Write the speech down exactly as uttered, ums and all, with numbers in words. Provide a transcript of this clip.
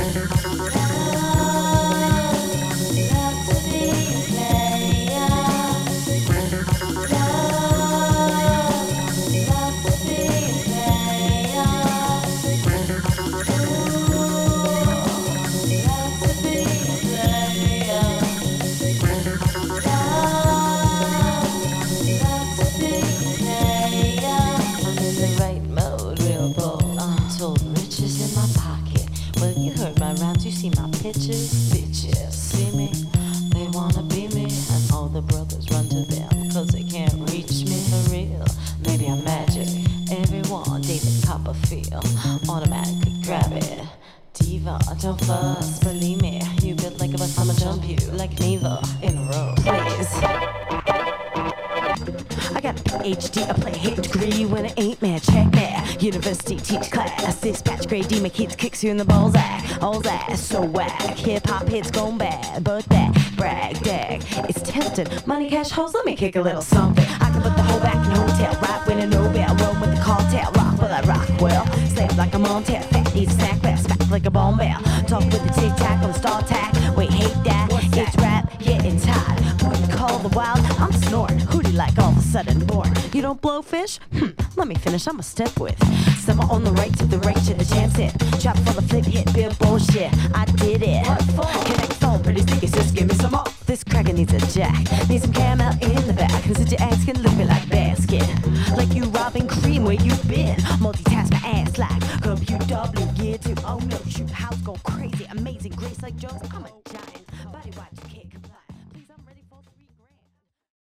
Bitches, bitches, see me, they wanna be me, and all the brothers run to them, cause they can't reach me for real. Maybe I'm magic, everyone, David Copperfield, automatically grab it. Diva, don't fuss, believe me, you built like a bus, I'ma jump you like Neva in a row, please. I got a P H D, I play hate degree when it ain't man, check that. University teach class, dispatch grade D, my kids kicks you in the balls, act, all's ass, so whack. Hip hop hits gone bad, but that brag, dag, it's tempting. Money, cash, hoes, let me kick a little something. I can put the whole back in hotel, right when a Nobel, roll with the cartel, rock will I rock well, slave like a Montel, fat needs a snack, back, smack like a bomb bell. Talk with the tic tac on star tack, wait, hate that, it's rap, getting tired. What you call the wild, I'm snoring, who do you like all of a sudden born? You don't blow fish? Hmm, let me finish, I'm a step with summer on the right to the right to the chance hit. Chop full of flip hit, bill bullshit, I did it. Connect phone, pretty sticky, just give me some more. This cracker needs a jack, need some camel in the back. Cause your ass can look me like basket, like you robbing cream, where you been? Multitask my ass like computer W gear two. Oh no, shoot, house go crazy, amazing grace like Jones, I'm a